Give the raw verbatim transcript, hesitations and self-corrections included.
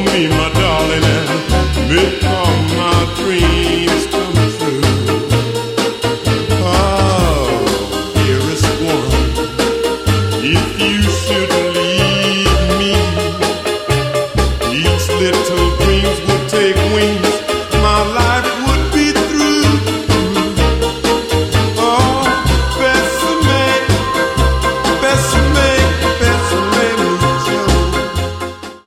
me, my darling, and make all my dreams come true. Oh, dearest one, if you should leave me, each little dreams will take wings